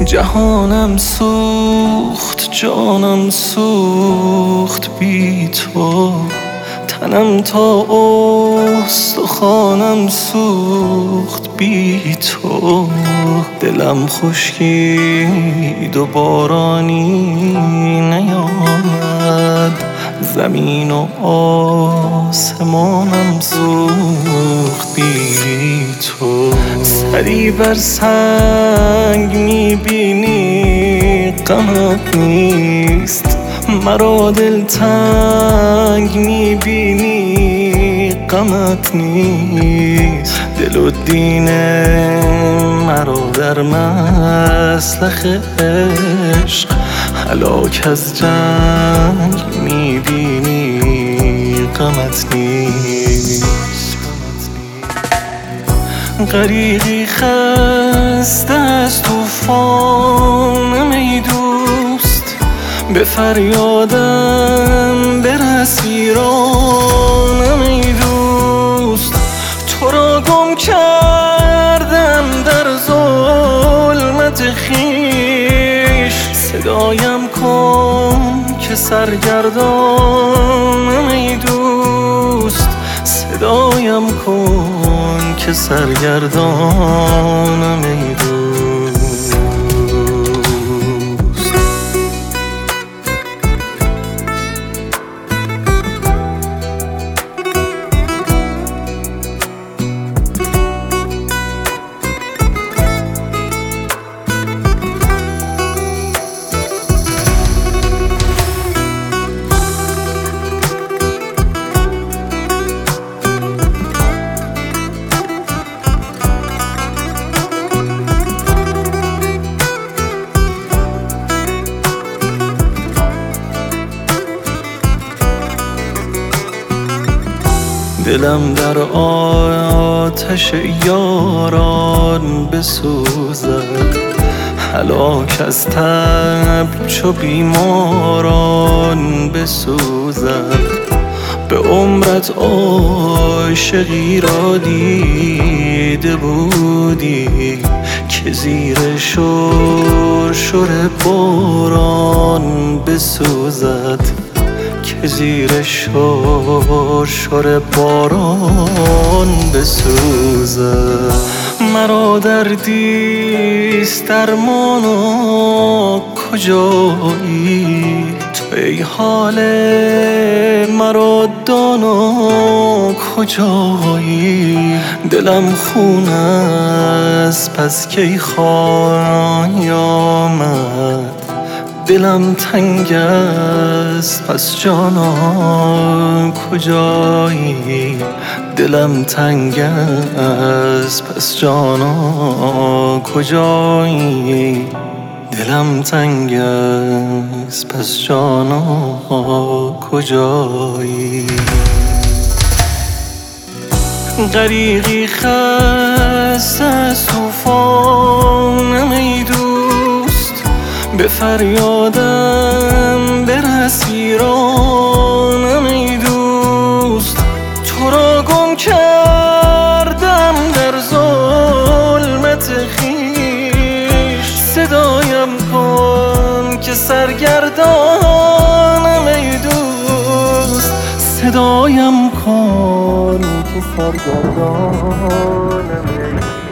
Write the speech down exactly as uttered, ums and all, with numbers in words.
جهانم سوخت، جانم سوخت بی تو، تنم تا استخوانم سوخت بی تو. دلم خشکید و بارانی نیامد، زمین و آسمانم سوخت بی تو. سری بر سنگ میبینی غمت نیست، مرا دلتنگ میبینی غمت نیست. دل و دین مرا در مسلخ عشق، هلاک از جنگ میبینی غمت نیست. غریقی خسته از طوفانم ای دوست، به فریادم برس ویرانم ای دوست. تو را گم کردم در ظلمت خویش، صدایم کن که سرگردانم ای دوست. صدایم کن که سرگردانم ای دوست. دلم در آتش یاران بسوزد، هلاک از تب چو بیماران بسوزد. به عمرت عاشقی را دیده بودی، که زیر شرشر باران بسوزد، که زیر شرشر باران بسوزد. مرا دردیست درمانا کجایی، تو ای حال مرا دانا کجایی. دلم خون است پس کی خواهی آمد، دلم تنگ است پس جانا کجایی. دلم تنگ است پس جانا کجایی. دلم تنگ است پس جانا کجایی. غریقی خسته از طوفانم ای دوست، به فریادم برس ویرانم ای دوست. تو را گم کردم در ظلمت خویش، صدایم کن که سرگردانم ای دوست. صدایم کن که سرگردانم ای دوست.